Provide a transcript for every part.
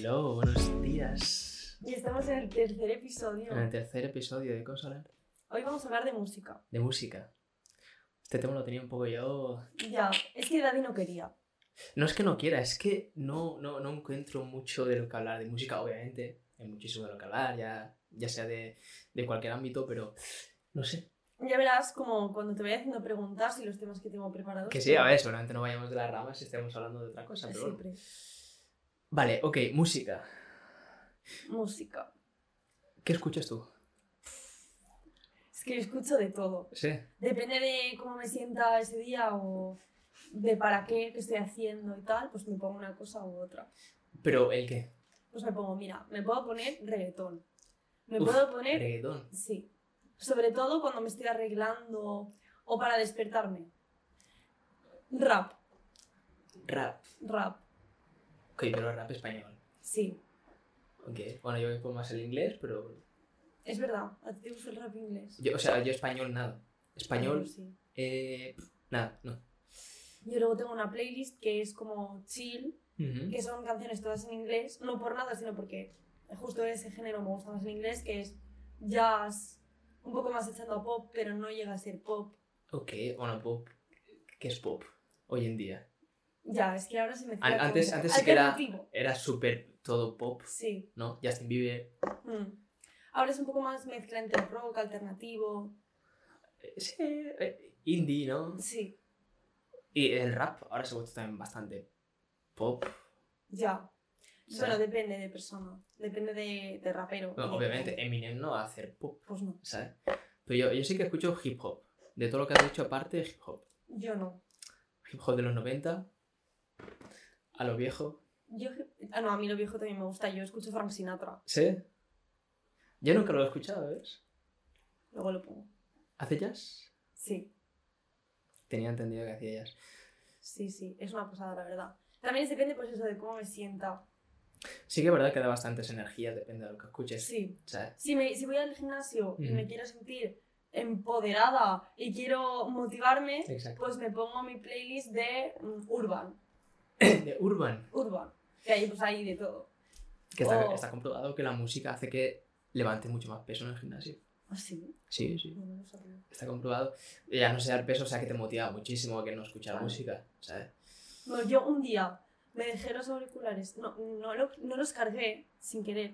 Hello, buenos días. Y estamos en el tercer episodio. En el tercer episodio de ¿Qué hablar? Hoy vamos a hablar de música. De música. Este tema lo tenía un poco yo... Ya, es que Daddy no quería. No es que no quiera, es que no encuentro mucho de lo que hablar de música, obviamente. Hay muchísimo de lo que hablar, ya sea de cualquier ámbito, pero no sé. Ya verás como cuando te vaya haciendo preguntas y los temas que tengo preparados. Que sí, a ver, seguramente no vayamos de las ramas y estemos hablando de otra cosa, pero bueno. Siempre. Vale, ok, música. Música. ¿Qué escuchas tú? Es que yo escucho de todo. Sí. Depende de cómo me sienta ese día o de para qué estoy haciendo y tal, pues me pongo una cosa u otra. ¿Pero el qué? Pues me pongo, mira, me puedo poner reggaetón. Puedo poner... Reggaetón. Sí. Sobre todo cuando me estoy arreglando o para despertarme. Rap. Rap. Ok, pero rap español. Sí. Ok. Bueno, yo me pongo más el inglés, pero... Es verdad, ¿a ti te gusta el rap inglés? Yo español nada. Español, Sí. nada, no. Yo luego tengo una playlist que es como chill, Uh-huh. que son canciones todas en inglés, no por nada, sino porque justo ese género me gusta más en inglés, que es jazz, un poco más echando a pop, pero no llega a ser pop. Ok, bueno, pop. ¿Qué es pop hoy en día? Ya, es que ahora se me mezcla Antes todo. sí que Alternativo. era súper todo pop, Sí. ¿no? Justin Bieber. Ahora es un poco más mezcla entre rock, alternativo. Sí, indie, ¿no? Sí, Y el rap ahora se ha vuelto también bastante pop. ya. Sí. Bueno, depende de persona, depende de rapero. Bueno, obviamente, Eminem no va a hacer pop, Pues no, ¿sabes? Pero yo sí que escucho hip hop. De todo lo que has dicho aparte, hip hop. yo no. Hip hop de los 90, a lo viejo. No, a mí lo viejo también me gusta, yo escucho Frank Sinatra, ¿Sí? Yo nunca lo he escuchado, ¿ves? luego lo pongo. ¿Hace jazz? Sí, Tenía entendido que hacía jazz. sí, es una pasada, la verdad. También depende, pues eso, de cómo me sienta. Sí que es verdad que da bastantes energías, depende de lo que escuches. Sí. ¿Sabes? Si voy al gimnasio y Ujú. me quiero sentir empoderada y quiero motivarme, Exacto. pues me pongo mi playlist de Urban. De Urban. Que ahí pues hay de todo. Que Oh. está comprobado que la música hace que levante mucho más peso en el gimnasio. ¿Ah, sí? Sí. No lo sabía. Está comprobado. Ya no sea el peso, o sea que te motiva muchísimo a que no escuchar Vale. música, ¿sabes? No, yo un día me dejé los auriculares, no los cargué sin querer.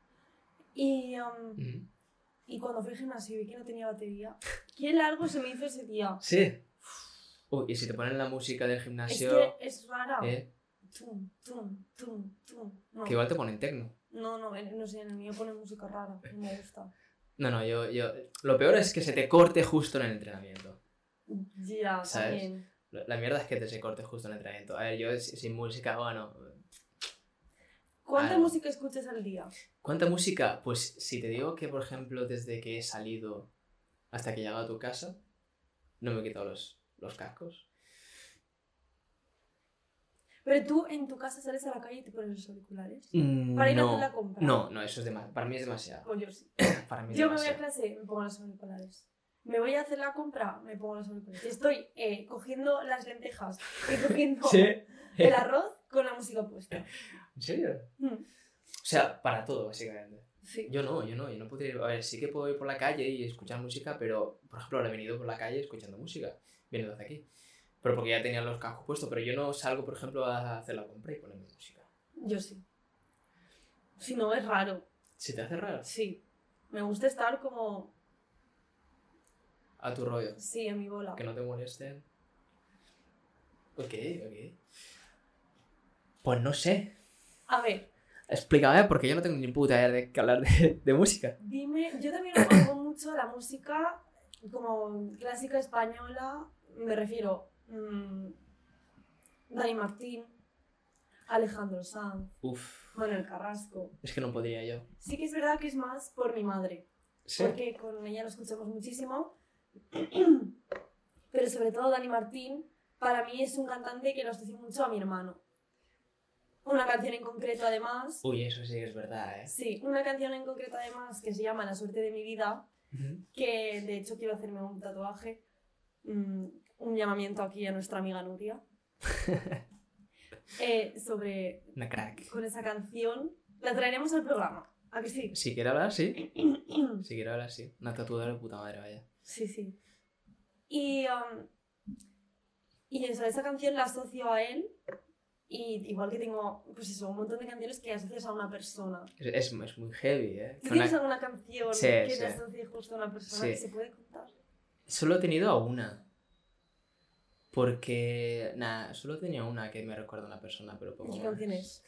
Ujú. Y cuando fui al gimnasio y vi que no tenía batería, qué largo se me hizo ese día. Sí. Uy, y si te ponen la música del Es gimnasio, que es rara. Tum. No. que igual te ponen tecno. No sé, en el mío pone música rara, no me gusta. No, yo... Lo peor es que se te corte justo en el entrenamiento. Ya, ¿Sabes? también. La mierda es que te se corte justo en el entrenamiento. A ver, yo sin música, bueno... ¿Cuánta música escuchas al día? ¿Cuánta música? Pues si te digo que, por ejemplo, desde que he salido hasta que he llegado a tu casa, no me he quitado los cascos. Pero tú en tu casa sales a la calle y te pones los auriculares. Para ir a hacer la compra. No, eso es demasiado. Para mí es demasiado. Pues yo sí. Para mí es Yo me voy a demasiado. clase, me pongo los auriculares. Me voy a hacer la compra, me pongo los auriculares. Estoy cogiendo las lentejas y cogiendo el arroz con la música puesta. ¿En serio? Mm. O sea, para todo, básicamente. Sí. Yo no podría ir. A ver, sí que puedo ir por la calle y escuchar música, pero, por ejemplo, ahora he venido por la calle escuchando música, viniendo hacia aquí. Pero porque ya tenía los cascos puestos, pero yo no salgo, por ejemplo, a hacer la compra y ponerme música. Yo sí. Si no, es raro. ¿Se te hace raro? Sí. Me gusta estar como... A tu rollo. Sí, en mi bola. Que no te molesten. Ok. Pues no sé. A ver, Explícame, porque yo no tengo ni puta idea de qué hablar de música. dime... Yo también oigo mucho la música como clásica española. Me refiero... Dani Martín, Alejandro Sanz, Uf, Manuel Carrasco. es que no podría yo. Sí que es verdad que es más por mi madre, ¿Sí? porque con ella lo escuchamos muchísimo. Pero sobre todo Dani Martín, para mí es un cantante que lo asocio mucho a mi hermano. Una canción en concreto además... Uy, eso sí que es verdad, ¿eh? Sí, una canción en concreto además que se llama La suerte de mi vida, que de hecho quiero hacerme un tatuaje, un llamamiento aquí a nuestra amiga Nuria. sobre... Una crack. Con esa canción. La traeremos al programa. ¿A que sí? Si quiere hablar, sí. Si quiere hablar, sí. Una tatuadora de puta madre, vaya. Sí, sí. Y eso, esa canción la asocio a él. Y igual que tengo, pues eso, un montón de canciones que asocias a una persona. Es muy heavy, ¿eh? ¿Tú tienes alguna canción que te asocie justo a una persona que se puede contar? Solo he tenido a una. Porque, nada, solo tenía una que me recuerda a una persona, pero poco ¿Qué más. canción es?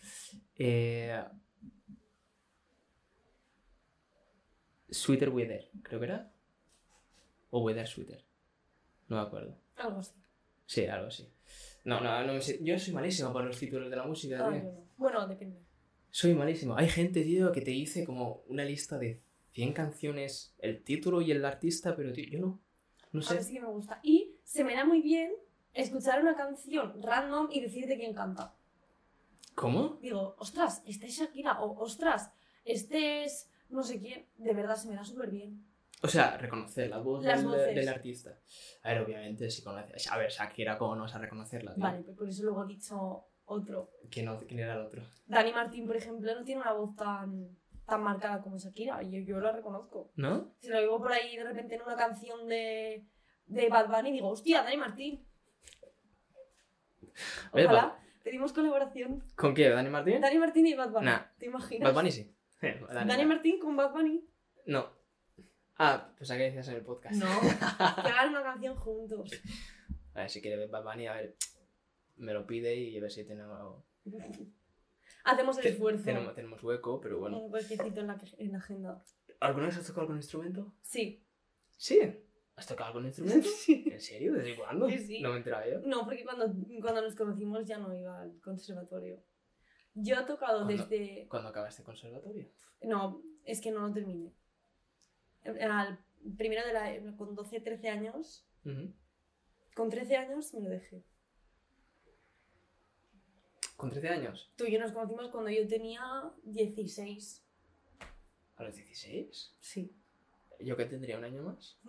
Sweeter Weather, creo que era. O Weather Sweeter. No me acuerdo. Algo así. Sí, algo así. No me sé. Yo soy malísimo para los títulos de la música, tío. No. Bueno, depende. Soy malísimo. Hay gente, tío, que te dice como una lista de 100 canciones, el título y el artista, pero tío, yo no. No sé. A mí sí que me gusta. Y se me da muy bien escuchar una canción random y decirte quién canta. ¿Cómo? Digo, ostras, este es Shakira. O, ostras, este es no sé quién. De verdad, se me da súper bien. O sea, reconocer la voz Las voces del artista. A ver, obviamente, si conoces... A ver, Shakira, ¿cómo no vas a reconocerla, tío? Vale, pues por eso luego he dicho otro. ¿Quién era el otro? Dani Martín, por ejemplo, no tiene una voz tan marcada como Shakira. Y yo la reconozco. ¿No? Si lo oigo por ahí de repente en una canción de Bad Bunny, digo, hostia, Dani Martín. Ojalá. Pedimos colaboración. ¿Con qué? ¿Dani Martín? Dani Martín y Bad Bunny. Nah. ¿Te imaginas? Bad Bunny sí. Dani Martín con Bad Bunny. No. Ah, pues a qué decías en el podcast. No, que hagan una canción juntos. A ver, si quiere ver Bad Bunny, a ver, me lo pide y a ver si tenemos... Hacemos el esfuerzo. Tenemos hueco, pero bueno. Un huequecito en la agenda. ¿Alguna vez has tocado algún instrumento? Sí. ¿Sí? ¿Has tocado algún instrumento? Sí. ¿En serio? ¿Desde cuándo? Sí. No me he enterado yo. No, porque cuando nos conocimos ya no iba al conservatorio. Yo he tocado desde... ¿Cuándo acabaste el conservatorio? No, es que no lo terminé. Primero con 12, 13 años. Con 13 años me lo dejé. ¿Con 13 años? Tú y yo nos conocimos cuando yo tenía 16. ¿A los 16? Sí. ¿Yo que tendría un año más?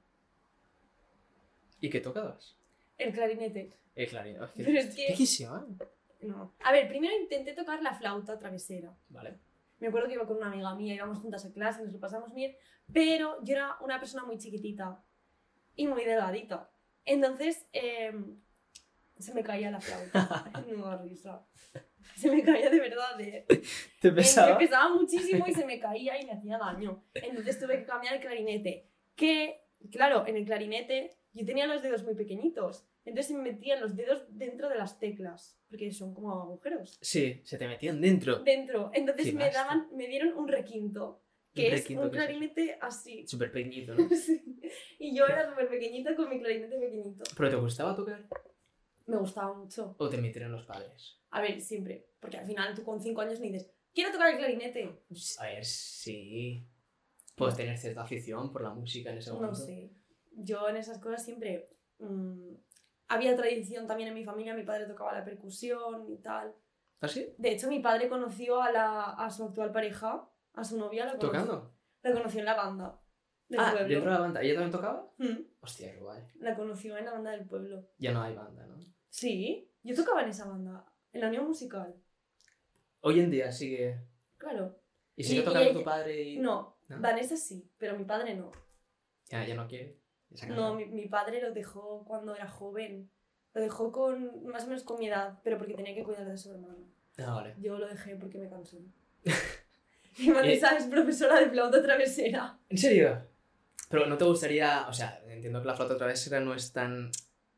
¿Y qué tocabas? El clarinete. El clarinete. Oh, Pero es que... Viejísima. No. A ver, primero intenté tocar la flauta travesera. Vale. Me acuerdo que iba con una amiga mía, íbamos juntas a clase, nos lo pasamos bien, pero yo era una persona muy chiquitita y muy delgadita. Entonces, se me caía la flauta. No me da risa. Se me caía de verdad. ¿Te pesaba? Me pesaba muchísimo y se me caía y me hacía daño. Entonces tuve que cambiar el clarinete. Que, claro, en el clarinete yo tenía los dedos muy pequeñitos. Entonces se me metían los dedos dentro de las teclas, porque son como agujeros. Sí, se te metían dentro. Dentro. Entonces me dieron un requinto, que es un clarinete así. Súper pequeñito, ¿no? Sí. Y yo era súper pequeñita con mi clarinete pequeñito. ¿Pero te gustaba tocar? Me gustaba mucho. ¿O te metieron los padres? A ver, siempre. Porque al final tú con 5 años me dices, quiero tocar el clarinete. A ver, sí. Puedes tener cierta afición por la música en ese momento. No sé. Yo en esas cosas siempre... había tradición también en mi familia, mi padre tocaba la percusión y tal. ¿Ah, sí? De hecho, mi padre conoció a su actual pareja, a su novia. ¿Tocando? La conoció en la banda del pueblo. ¿Dentro de la banda? ¿Ella también tocaba? Mm. Hostia, qué guay. La conoció en la banda del pueblo. Ya no hay banda, ¿no? Sí, yo tocaba en esa banda, en la Unión Musical. Hoy en día sigue... Claro. ¿Y sigue tocando tu padre y...? No, Vanessa sí, pero mi padre no. Ya no quiere. No, mi padre lo dejó cuando era joven. Lo dejó más o menos con mi edad, pero porque tenía que cuidar de su hermano. Ah, vale. Yo lo dejé porque me cansé. Y Vanessa es profesora de flauta travesera. ¿En serio? Pero no te gustaría... O sea, entiendo que la flauta travesera no es tan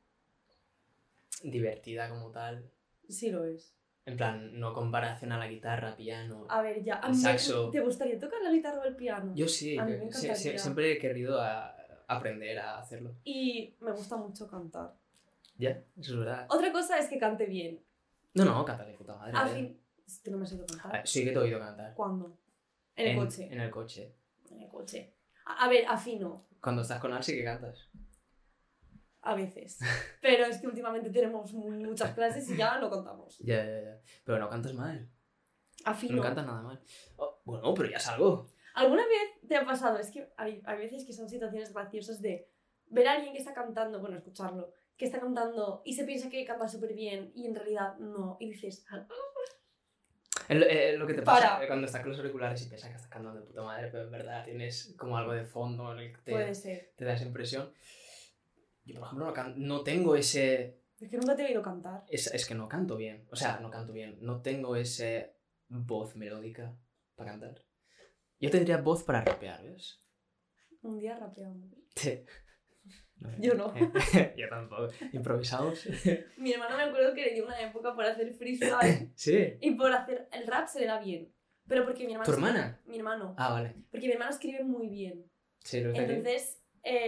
divertida como tal. Sí lo es. En plan, no comparación a la guitarra, piano... A ver, ya. El saxo... ¿Te gustaría tocar la guitarra o el piano? Yo sí. A mí me encantaría. Siempre he querido aprender a hacerlo. Y me gusta mucho cantar. Ya, eso es verdad. Otra cosa es que cante bien. No, canta de puta madre. Al fin... ¿Tú no me has oído cantar? Sí que te he oído cantar. ¿Cuándo? En el coche. En el coche. En el coche. A ver, afino. Cuando estás con Al sí que cantas. A veces. Pero es que últimamente tenemos muchas clases y ya lo contamos. Ya. Pero no cantas mal. Afino. No cantas nada mal. Oh, bueno, pero ya es algo. ¿Alguna vez te ha pasado? Es que hay veces que son situaciones graciosas de ver a alguien que está cantando, bueno, escucharlo, que está cantando y se piensa que canta súper bien y en realidad no. Y dices, Lo que te pasa Para. cuando estás con los auriculares y piensas que estás cantando de puta madre, pero en verdad tienes como algo de fondo en el que puede ser. te da esa impresión. Yo, por ejemplo, no tengo ese... Es que nunca te he oído cantar. Es que no canto bien. O sea, no canto bien. No tengo ese voz melódica para cantar. Yo tendría voz para rapear, ¿ves? Un día rapeamos. No, Yo no. Yo tampoco. Improvisados. Mi hermano me acuerdo que le dio una época por hacer freestyle Sí. y por hacer el rap se le da bien. Pero porque mi hermano... ¿Tu hermana? Mi hermano. Ah, vale. Porque mi hermano escribe muy bien. Sí, lo que Entonces,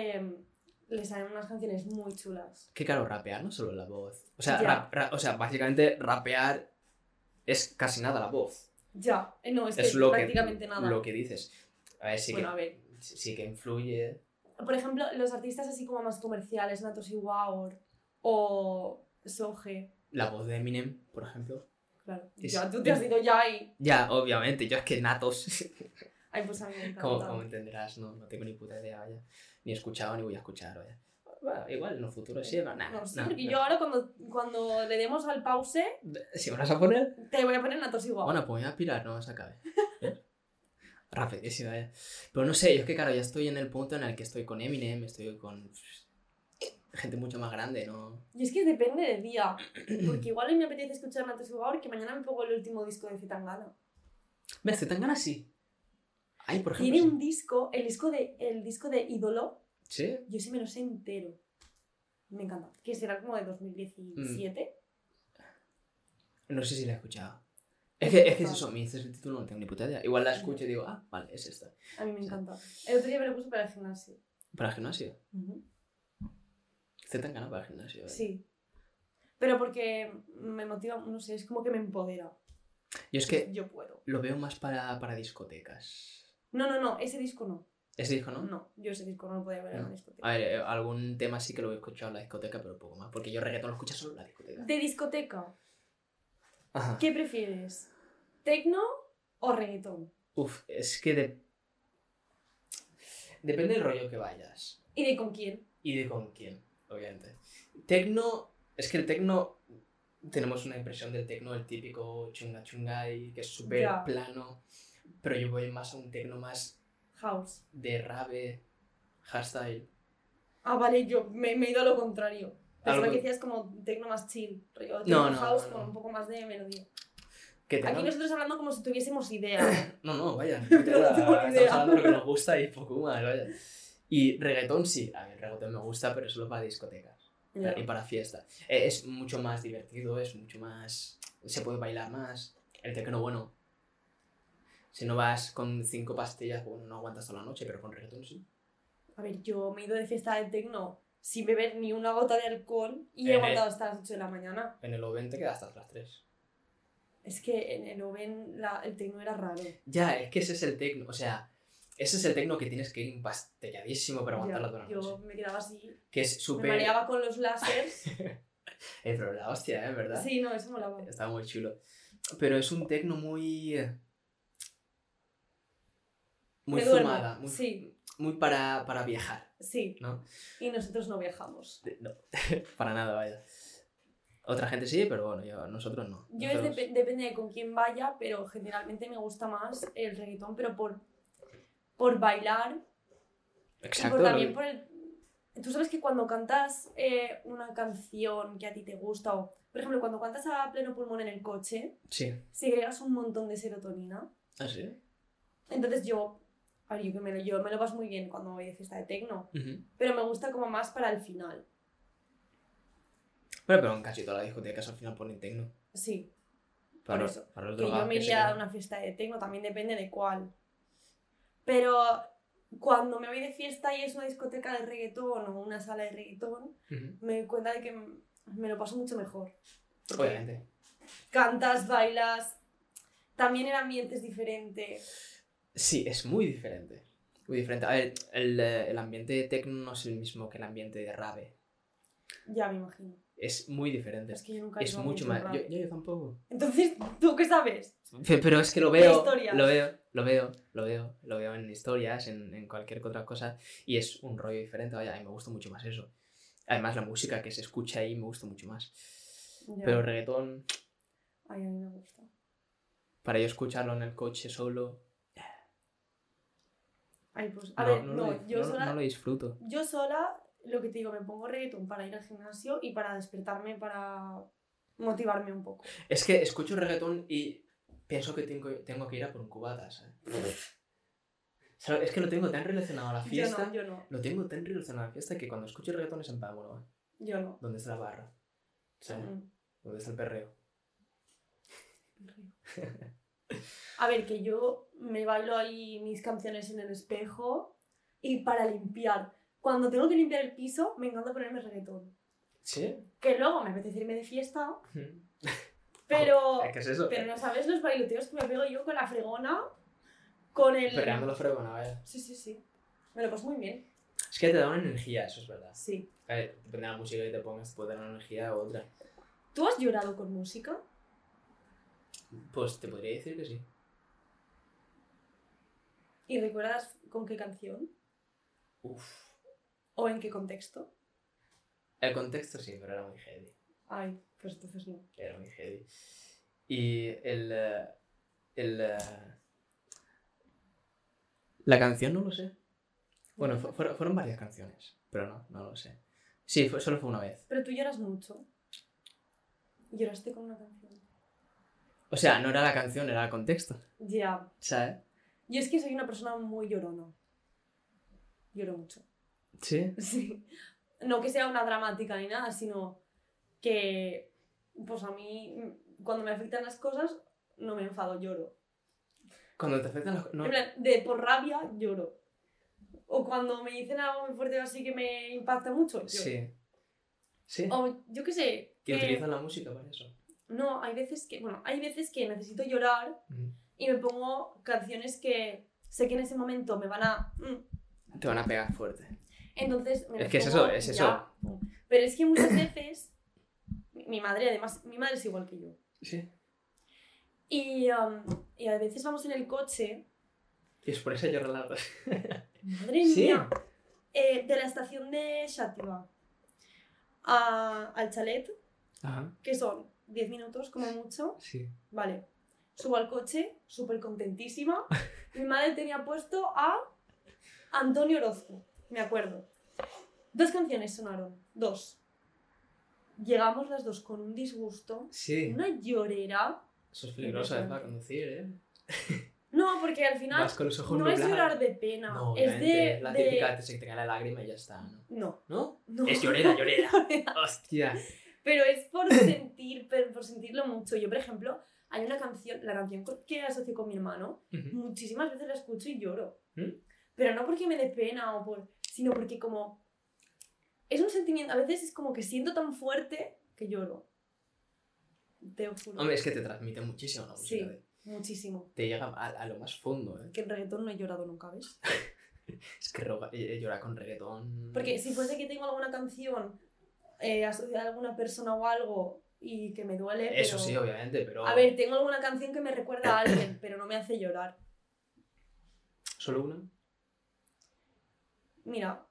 le salen unas canciones muy chulas. que claro, rapear no solo la voz. O sea, Ya. o sea, básicamente rapear es casi nada la voz. Ya, no, es que Es lo prácticamente nada. lo que dices. A ver, Bueno, a ver. sí que influye. Por ejemplo, los artistas así como más comerciales, Natos Iwaur o Soge. La voz de Eminem, por ejemplo. Claro. Es- Ya, tú te has ido ya ahí. Ya, obviamente, yo es que natos. Ay, pues a mí me encanta. Como entenderás, no tengo ni puta idea, vaya. Ni he escuchado ni voy a escuchar, vaya. Bueno, igual en un futuro sí, pero nada. No, sí, porque yo ahora cuando le demos al pause, ¿Si me vas a poner? te voy a poner Natos Iwaur. Bueno, pues me voy a pirar, no se acabe. Rapidísimo, vaya. Pero no sé, yo es que claro, ya estoy en el punto en el que estoy con Eminem, estoy con gente mucho más grande, ¿no? Y es que depende del día. Porque igual hoy me apetece escuchar Natos Iwaur que mañana me pongo el último disco de Zetangana. ¿Ves? ¿Te ganas sí? Ay, por ejemplo. Tiene sí. un disco, el disco de Ídolo, ¿Sí? yo sí me lo sé entero. Me encanta. Que será como de 2017. No sé si la he escuchado. Es que es eso, me dices el título, no tengo ni puta idea. Igual la escucho y digo, ah, vale, es esta. A mí me encanta. El otro día me lo puse para el gimnasio. ¿Para el gimnasio? Ujú. ¿Te ganas para el gimnasio? Sí. Pero porque me motiva, no sé, es como que me empodera. Yo es que Yo puedo. lo veo más para discotecas. No, ese disco no. Ese disco, ¿no? No, yo ese disco no lo podía ver en No. una discoteca. A ver, algún tema sí que lo he escuchado en la discoteca, pero poco más. Porque yo reggaetón lo escucho solo en la discoteca. De discoteca, Ajá. ¿qué prefieres? ¿Tecno o reggaetón? Uf, es que depende del rollo que vayas. ¿Y de con quién? Y de con quién, obviamente. Tecno, es que el tecno, tenemos una impresión del tecno, el típico chunga chunga y que es súper Ya. plano. Pero yo voy más a un tecno más House. de rave, hardstyle. Ah, vale, yo me he ido a lo contrario. Pensaba Algo- que decías como tecno más chill. Rollo No, techno no, house no, no. con un poco más de melodía. Que Aquí tenga- nosotros hablando como si tuviésemos idea. No, vaya. No tengo ni Estamos idea. hablando de lo que nos gusta y poco más, vaya. Y reggaetón sí, a mí el reggaetón me gusta, pero solo para discotecas Ya. y para fiesta. Es mucho más divertido, es mucho más... se puede bailar más. El tecno, bueno, si no vas con 5 pastillas, bueno, no aguantas toda la noche, pero con reggaetón sí. A ver, yo me he ido de fiesta de tecno sin beber ni una gota de alcohol y he Eh, aguantado hasta las 8 de la mañana. En el Oven te quedas hasta las 3. Es que en el Oven el tecno era raro. Ya, es que ese es el tecno, o sea, ese es el tecno que tienes que ir empastelladísimo para aguantarla Ya, toda la yo noche. me quedaba así. Que es Me súper... mareaba con los láseres. Pero la hostia, ¿verdad? Sí, no, eso molaba. Estaba muy chulo. Pero es un tecno muy... muy Me duermo. fumada, muy, Sí, muy para viajar, sí. ¿no? Y nosotros no viajamos. No, para nada, vaya. Otra gente sí, pero bueno, nosotros no. Yo Nosotros- depende de con quién vaya, pero generalmente me gusta más el reggaetón, pero por bailar Exacto. y también por el... Tú sabes que cuando cantas una canción que a ti te gusta, o por ejemplo cuando cantas a pleno pulmón en el coche, Sí. segregas un montón de serotonina. ¿Ah, sí? Entonces yo me lo paso muy bien cuando voy de fiesta de tecno, Ujú. pero me gusta como más para el final. Pero en casi todas las discotecas al final ponen tecno. Sí, Para por los- eso. para los que yo drogados me que se iría a quedan. una fiesta de tecno, también depende de cuál. Pero cuando me voy de fiesta y es una discoteca de reggaetón o una sala de reggaetón, Ujú. me doy cuenta de que me lo paso mucho mejor. Porque Obviamente. cantas, bailas, también el ambiente es diferente. Sí, es muy diferente. Muy diferente. A ver, el ambiente de techno no es el mismo que el ambiente de rave. Ya me imagino. Es muy diferente. Es que yo nunca he Es ido a mucho mucho más. rap. Yo tampoco. Entonces, ¿tú qué sabes? Pero es que lo De veo. historias. Lo veo en historias, en cualquier otra cosa. Y es un rollo diferente. Vaya, a mí me gusta mucho más eso. Además, la música que se escucha ahí me gusta mucho más. Ya. Pero el reggaetón, Ay, a mí me gusta. para yo escucharlo en el coche solo, Ay, pues, a ver, no lo disfruto. yo sola, lo que te digo, me pongo reggaetón para ir al gimnasio y para despertarme, para motivarme un poco. Es que escucho reggaetón y pienso que tengo que ir a por un cubata, ¿sabes? ¿Sabes? Es que lo tengo tan relacionado a la fiesta. Yo no. Lo tengo tan relacionado a la fiesta que cuando escucho reggaetón es en plan, bueno, Yo no. ¿dónde está la barra? ¿Sabes? Mm. ¿Dónde está el perreo? A ver, que yo me bailo ahí mis canciones en el espejo y para limpiar. Cuando tengo que limpiar el piso, me encanta ponerme reggaetón. ¿Sí? Que luego me apetece irme de fiesta, pero, ¿Qué es eso? pero no sabes los bailoteos que me pego yo con la fregona, con el... Perreando la fregona, vaya. Sí. Me lo paso muy bien. Es que te da una energía, eso es verdad. Sí. A ver, depende de la música que te pongas, te puede dar una energía u otra. ¿Tú has llorado con música? Pues te podría decir que sí. ¿Y recuerdas con qué canción? Uf. ¿O en qué contexto? El contexto sí, pero era muy heavy. Ay, pues entonces no. Era muy heavy. Y la canción no lo sé. Bueno, fueron varias canciones, pero no lo sé. Sí, solo fue una vez. Pero tú lloras mucho. ¿Lloraste con una canción? O sea, no era la canción, era el contexto. Ya. ¿Sabes? Yo es que soy una persona muy llorona. Lloro mucho. Sí. Sí. No que sea una dramática ni nada, sino que, pues a mí, cuando me afectan las cosas, no me enfado, lloro. Cuando te afectan los... No. En plan, por rabia, lloro. O cuando me dicen algo muy fuerte así que me impacta mucho, lloro. Sí. Sí. O yo qué sé. ¿Que utilizan la música para eso? No, hay veces que necesito llorar y me pongo canciones que sé que en ese momento me van a... Te van a pegar fuerte. Entonces me Es que pongo, es eso. Pero es que muchas veces mi madre es igual que yo. Sí. Y a veces vamos en el coche. Y es por eso llorar las dos. Madre mía. De la estación de Xàtiva al chalet, Ajá. que son 10 minutos como mucho. Sí. Vale. Subo al coche, súper contentísima. Mi madre tenía puesto a Antonio Orozco, me acuerdo. 2 canciones sonaron, 2. Llegamos las 2 con un disgusto, Sí. una llorera. Eso es peligroso, para conducir, ¿eh? No, porque al final Vas con los ojos no es nublados. llorar de pena, No, es obviamente, la típica que se te cae la lágrima y ya está, ¿no? No. ¿No? No. Es llorera. Hostia. Pero es por sentirlo mucho. Yo, por ejemplo, hay una canción, la canción que asocio con mi hermano, muchísimas veces la escucho y lloro. Pero no porque me dé pena sino porque como es un sentimiento, a veces es como que siento tan fuerte que lloro. Te lo juro. Hombre, es que te transmite muchísimo la música. Sí, muchísimo. Te llega a lo más fondo, ¿eh? Que en reggaetón no he llorado nunca, ¿ves? Es que llorar con reggaetón... Porque si fuese que tengo alguna canción asociada a alguna persona o algo y que me duele, Eso pero... sí, obviamente, pero... A ver, tengo alguna canción que me recuerda a alguien, pero no me hace llorar. ¿Solo una? Mira,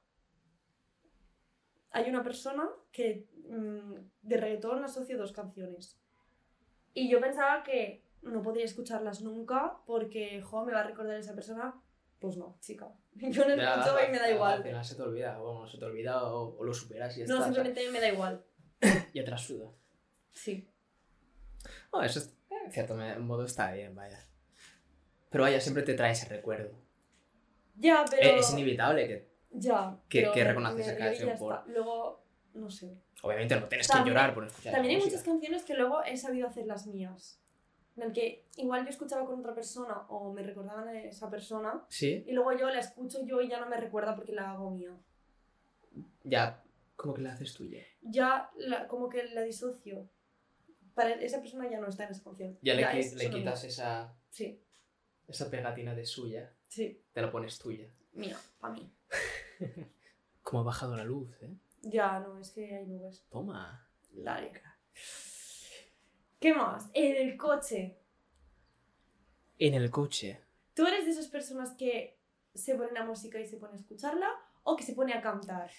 hay una persona que de reggaetón asocia 2 canciones. Y yo pensaba que no podría escucharlas nunca porque, me va a recordar a esa persona. Pues no, chica. Yo no escucho y me da igual. Al final se te olvida, o lo superas y ya No, está. simplemente me da igual. Y atrás suda. Sí. Bueno, eso es, en cierto modo está bien, vaya. Pero vaya, siempre te trae ese recuerdo. Ya, pero... Es inevitable que reconoces esa canción por... Luego, no sé. Obviamente no tienes que llorar por escuchar También hay música. muchas canciones que luego he sabido hacer las mías. En el que igual yo escuchaba con otra persona o me recordaban a esa persona. ¿Sí? Y luego yo la escucho yo y ya no me recuerda porque la hago mía. Ya, como que la haces tuya. Ya como que la disocio. Para esa persona ya no está en esa canción. Ya le solo quitas mía. Sí, esa pegatina de suya. sí. Te la pones tuya. Mía, para mí. Cómo ha bajado la luz, ¿eh? Ya, no, es que hay nubes. Toma. Dale. ¿Qué más? En el coche. En el coche. ¿Tú eres de esas personas que se pone la música y se pone a escucharla o que se pone a cantar?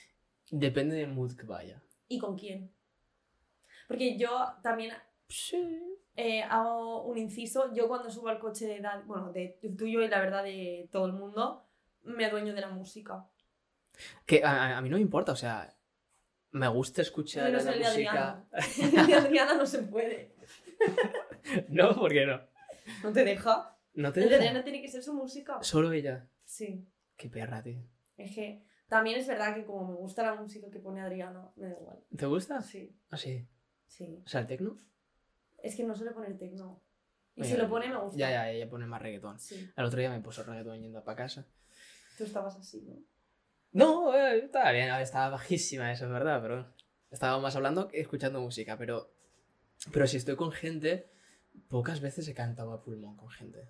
Depende del mood que vaya. ¿Y con quién? Porque yo también Sí. hago un inciso. Yo cuando subo al coche de Dani, bueno, de tuyo y la verdad de todo el mundo, me adueño de la música. Que a mí no me importa, o sea, me gusta escuchar Menos la el de música. Adriana. El de Adriana no se puede. No, ¿por qué no? No te deja. ¿No te El de deja? Adriana tiene que ser su música. Solo ella. Sí. Qué perra, tío. Es que también es verdad que como me gusta la música que pone Adriana, me da igual. ¿Te gusta? Sí, ¿Ah, sí? sí. O sea, el tecno. Es que no suele poner tecno. Y Oye, si lo pone me gusta. Ya, ella pone más reggaetón. Sí. El otro día me puso reggaetón yendo para casa. Tú estabas así, ¿no? No, estaba bien, estaba bajísima, eso es verdad, pero estábamos más hablando que escuchando música, pero si estoy con gente, pocas veces he cantado a pulmón con gente.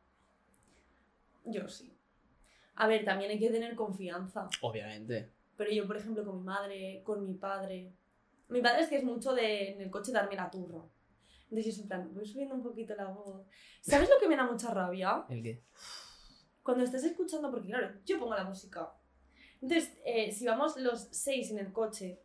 Yo sí. A ver, también hay que tener confianza. Obviamente. Pero yo, por ejemplo, con mi madre, con mi padre... Mi padre es que es mucho de en el coche darme la turra. Entonces yo soy en plan, voy subiendo un poquito la voz. ¿Sabes lo que me da mucha rabia? ¿El qué? Cuando estás escuchando, porque claro, yo pongo la música. Entonces, si vamos los 6 en el coche,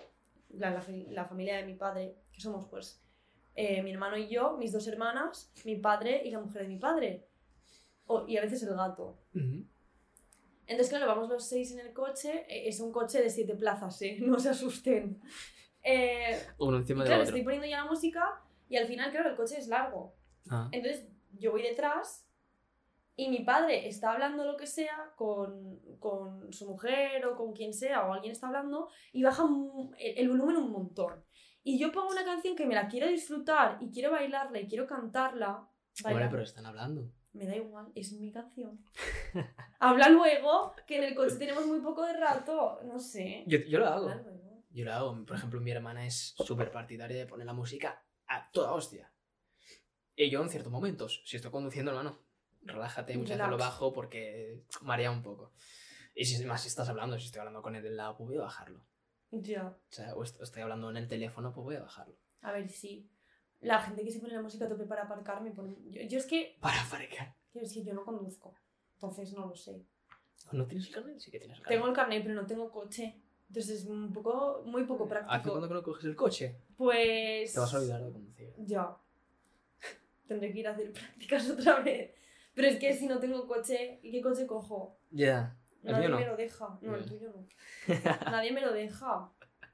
la familia de mi padre, que somos pues mi hermano y yo, mis 2 hermanas, mi padre y la mujer de mi padre. Y a veces el gato. Uh-huh. Entonces, claro, vamos los 6 en el coche. Es un coche de 7 plazas, no se asusten. Uno encima del Claro, otro. estoy poniendo ya la música y al final, claro, el coche es largo. Ah. Entonces, yo voy detrás y mi padre está hablando lo que sea con su mujer o con quien sea, o alguien está hablando y baja el volumen un montón. Y yo pongo una canción que me la quiero disfrutar y quiero bailarla y quiero cantarla. Hombre, pero están hablando. Me da igual, es mi canción. Habla luego, que en el coche tenemos muy poco de rato. No sé. Yo lo hago. Habla luego. Yo lo hago. Por ejemplo, mi hermana es súper partidaria de poner la música a toda hostia. Y yo en ciertos momentos, si estoy conduciendo, hermano, relájate, muchas veces lo bajo porque marea un poco. Y si más si estás hablando, si estoy hablando con él en la pues voy a bajarlo. Ya. O sea, o estoy hablando en el teléfono, pues voy a bajarlo. A ver, sí. La gente que se pone la música a tope para aparcar me pone... Yo es que... Para aparcar. Quiero decir, yo no conduzco. Entonces no lo sé. ¿No tienes el carnet? Sí que tienes el carnet. Tengo el carnet, pero no tengo coche. Entonces es muy poco práctico. ¿Hace cuándo que no coges el coche? Pues... Te vas a olvidar de conducir. Ya. Tendré que ir a hacer prácticas otra vez. Pero es que si no tengo coche, ¿y qué coche cojo? Ya. ¿El Nadie mío no? me lo deja. No, el tuyo no. Nadie me lo deja.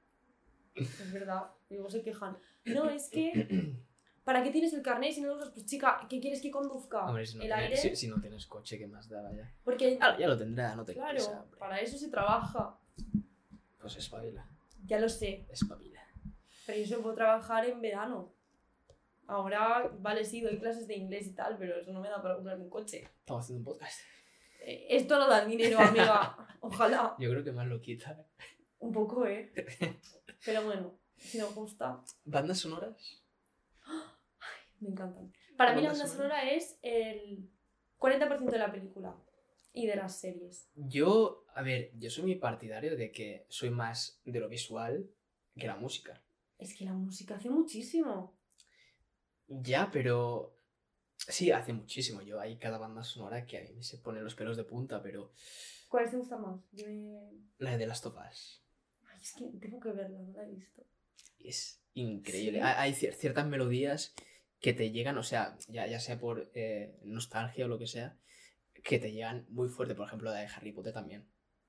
Es verdad. Y luego se quejan. No, es que... ¿Para qué tienes el carnet si no lo usas? Pues chica, ¿qué quieres que conduzca? Hombre, si no, ¿El aire? si no tienes coche, ¿qué más da, vaya? Porque... Claro, ya lo tendrá, no te Claro, prisa, hombre. para eso se trabaja. Pues espabila. Ya lo sé. Espabila. Pero yo solo puedo trabajar en verano. Ahora, vale, sí, doy clases de inglés y tal, pero eso no me da para comprarme un coche. Estamos haciendo un podcast. Esto no da el dinero, amiga. Ojalá. Yo creo que más lo quita. Un poco, Pero bueno, si nos gusta, ¿Bandas sonoras? me encantan. Para mí la ¿Banda banda sonora es el 40% de la película y de las series. Yo soy muy partidario de que soy más de lo visual que la música. Es que la música hace muchísimo. Ya, pero... Sí, hace muchísimo. Hay cada banda sonora que a mí se pone los pelos de punta, pero... ¿Cuál te gusta más? La de The Last of Us. Ay, es que tengo que verla, no la he visto. Es increíble. ¿Sí? Hay ciertas melodías que te llegan, o sea, ya sea por nostalgia o lo que sea, que te llegan muy fuerte. Por ejemplo, la de Harry Potter también.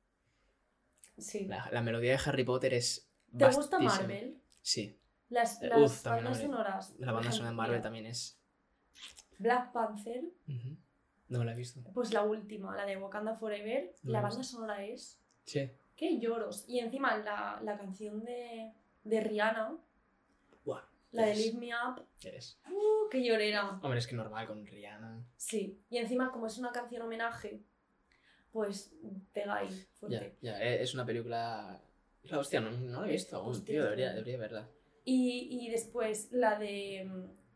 Sí. La melodía de Harry Potter es ¿Te gusta vastísima. Marvel? Sí. Las también bandas sonoras. La banda sonora de Marvel Mira, también es... Black Panther, Uh-huh. No me la he visto. pues la última, la de Wakanda Forever, No la la he banda sonora es... Sí. ¡Qué lloros! Y encima la canción de Rihanna, Buah. la de es- Lift Me Up, es. ¡qué llorera! Hombre, es que normal con Rihanna. Sí, y encima como es una canción homenaje, pues pega ahí, Ya, fuerte. es una película... La hostia, no la he visto aún, Hostia, tío. hostia. Debería verla. Y después la de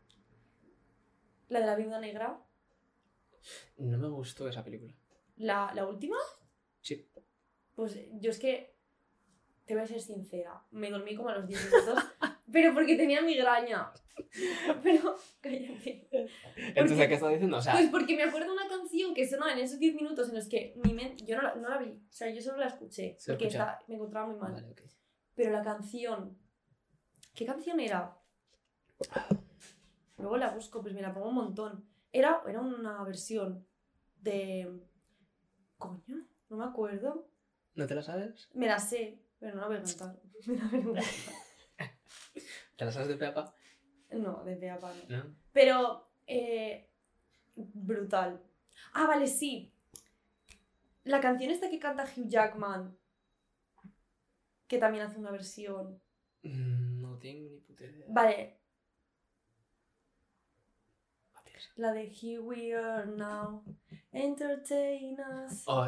la Viuda Negra, No me gustó esa película. la última, Sí. pues yo es que, te voy a ser sincera, me dormí como a los 10 minutos. Pero porque tenía migraña. Pero, cállate. Entonces, ¿qué estás diciendo? O sea, Pues porque me acuerdo de una canción que sonaba en esos 10 minutos en los que mi mente... Yo no la vi. O sea, yo solo la escuché. Se la Porque escucha. me encontraba muy mal. vale, ok. Pero la canción... ¿Qué canción era? Luego la busco, pues me la pongo un montón. Era una versión de... Coño, no me acuerdo. ¿No te la sabes? Me la sé, pero no la voy a cantar. Me da vergüenza. ¿Te la sabes de pe a pa? No, de pe a pa no. ¿No? Pero... brutal. Ah, vale, sí. La canción esta que canta Hugh Jackman, que también hace una versión. No tengo ni puta idea. Vale. La de Here We Are Now, Entertain Us. Oh.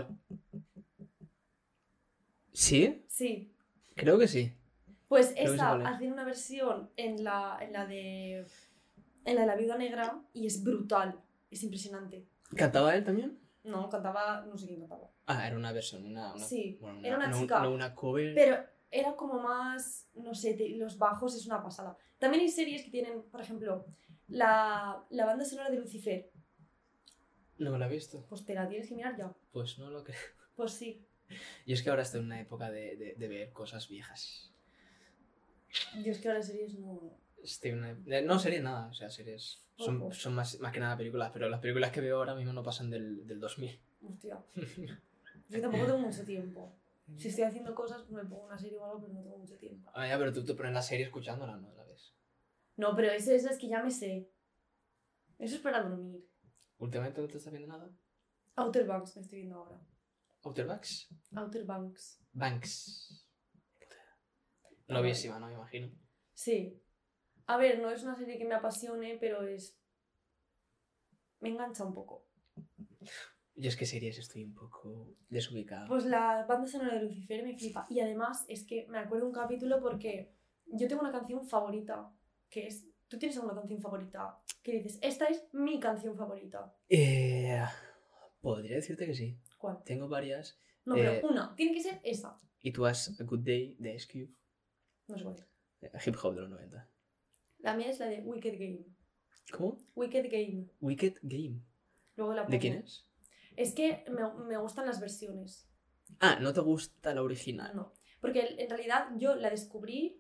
¿Sí? Sí. Creo que sí. Pues Creo que sé esta cuál es. hace una versión en la de La Viuda Negra y es brutal. Es impresionante. ¿Cantaba él también? No, cantaba... No sé quién cantaba. Ah, era una versión, una Sí, bueno, era una no, chica. no una cover. Pero era como más... No sé, los bajos es una pasada. También hay series que tienen, por ejemplo, la banda sonora de Lucifer. No me la he visto. Pues te la tienes que mirar ya. Pues no lo creo. Pues sí. Y es que ahora estoy en una época de ver cosas viejas. Yo es que ahora series no... Estoy en una... No, series nada, o sea, series... Ojo. Son más que nada películas, pero las películas que veo ahora mismo no pasan del 2000. Hostia. Yo tampoco tengo mucho tiempo. Si estoy haciendo cosas, pues me pongo una serie o algo, pero no tengo mucho tiempo. Ah, ya, pero tú te pones la serie escuchándola, ¿no? La ves. No, pero eso es que ya me sé. Eso es para dormir. ¿Últimamente no te estás viendo nada? Outer Banks me estoy viendo ahora. ¿Outer Banks? Outer Banks. Banks. Novísima, ¿no? Me imagino. Sí. A ver, no es una serie que me apasione, pero es... Me engancha un poco. Yo es que series estoy un poco desubicado. Pues la banda sonora de Lucifer me flipa. Y además es que me acuerdo un capítulo porque yo tengo una canción favorita, que es... ¿Tú tienes alguna canción favorita? Que dices, esta es mi canción favorita. Podría decirte que sí. ¿Cuál? Tengo varias. No, pero una. Tiene que ser esa. It Was a Good Day de Ice Cube. No sé cuál es. Hip hop de los 90. La mía es la de Wicked Game. ¿Cómo? Wicked Game. Wicked Game. Luego la pongo. ¿De quién es? Es que me gustan las versiones. Ah, ¿no te gusta la original? No. Porque en realidad yo la descubrí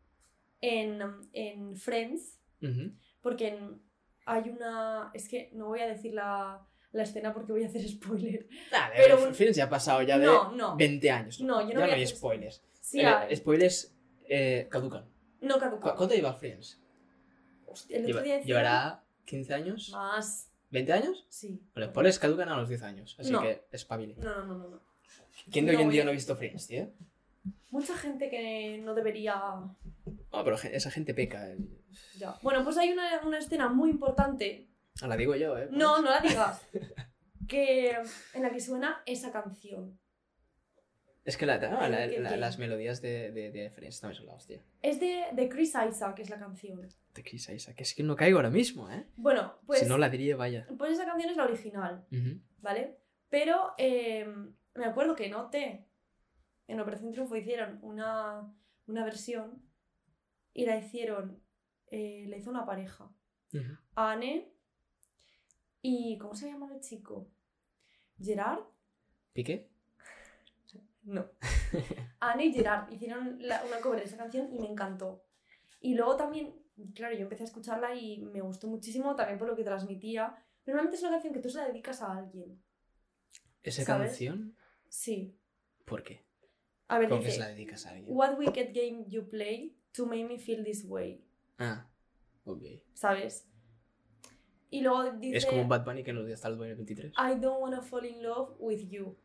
en Friends. Ujú. Porque hay una... Es que no voy a decir la escena porque voy a hacer spoiler. Pero Pero Friends ya ha pasado ya de No. 20 años. No, yo no ya voy no a hay hacer spoilers. Sí, hay. Spoilers caducan. No caduca. ¿Cuánto lleva Friends? Hostia, el otro día decía... ¿Llevará 15 años? Más. ¿20 años? Sí. Los spoilers caducan a los 10 años. Así No. que espabile. No. ¿Quién de No hoy en voy día a- no ha visto Friends, tío? Mucha gente que no debería... No, pero esa gente peca. Ya. Bueno, pues hay una escena muy importante. La digo yo, ¿eh? No la digas. En la que suena esa canción. Es que las melodías de Friends también son la hostia. Es de Chris Isaac, es la canción. De Chris Isaac. Es que no caigo ahora mismo, ¿eh? Bueno, pues... Si no la diría, vaya. Pues esa canción es la original, Ujú. ¿vale? Pero me acuerdo que en OT, en Operación Triunfo, hicieron una versión y la hicieron... la hizo una pareja. Ujú. Anne y... ¿Cómo se llama el chico? ¿Gerard? ¿Piqué? No. Anne y Gerard hicieron una cover de esa canción y me encantó. Y luego también, claro, yo empecé a escucharla y me gustó muchísimo también por lo que transmitía. Normalmente es una canción que tú se la dedicas a alguien. ¿Esa ¿Sabes? canción? Sí. ¿Por qué? A ver, ¿Cómo que se dice... la dedicas a alguien? What wicked game you play to make me feel this way. Ah, ok. ¿Sabes? Y luego dice... Es como un Bad Bunny que nos dio hasta el 2023. I don't wanna fall in love with you.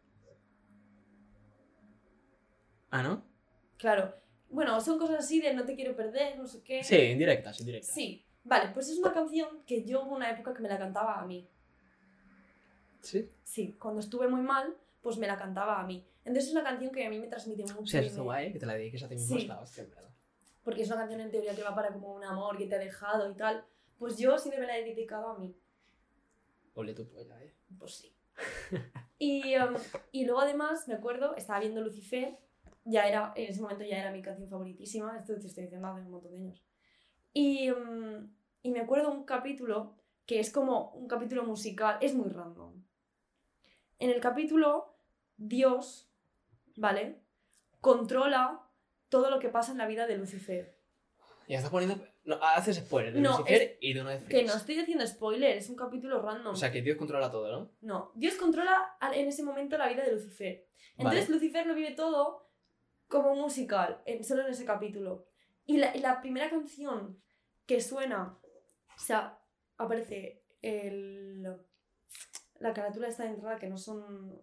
Ah, ¿no? Claro. Bueno, son cosas así de no te quiero perder, no sé qué. Sí, indirectas. Sí. Vale, pues es una canción que yo hubo una época que me la cantaba a mí. ¿Sí? Sí, cuando estuve muy mal, pues me la cantaba a mí. Entonces es una canción que a mí me transmite mucho. O sea, y es me- guay que te la dediques a ti mismo. Sí. Es la hostia, en verdad. Porque es una canción en teoría que va para como un amor que te ha dejado y tal. Pues yo siempre me la he dedicado a mí. Ole tu polla, ¿eh? Pues sí. Y luego además, me acuerdo, estaba viendo Lucifer, en ese momento ya era mi canción favoritísima, esto te estoy diciendo hace un montón de años. Y me acuerdo un capítulo que es como un capítulo musical, es muy random. En el capítulo, Dios, ¿vale? Controla todo lo que pasa en la vida de Lucifer. Ya estás poniendo... No, haces spoiler de No, Lucifer y de uno de Que Freaks. no estoy diciendo spoiler, es un capítulo random. O sea, que Dios controla todo, ¿no? No, Dios controla en ese momento la vida de Lucifer. Entonces Vale. Lucifer lo vive todo como un musical, solo en ese capítulo. Y la primera canción que suena, o sea, aparece la carátula esta de entrada que no son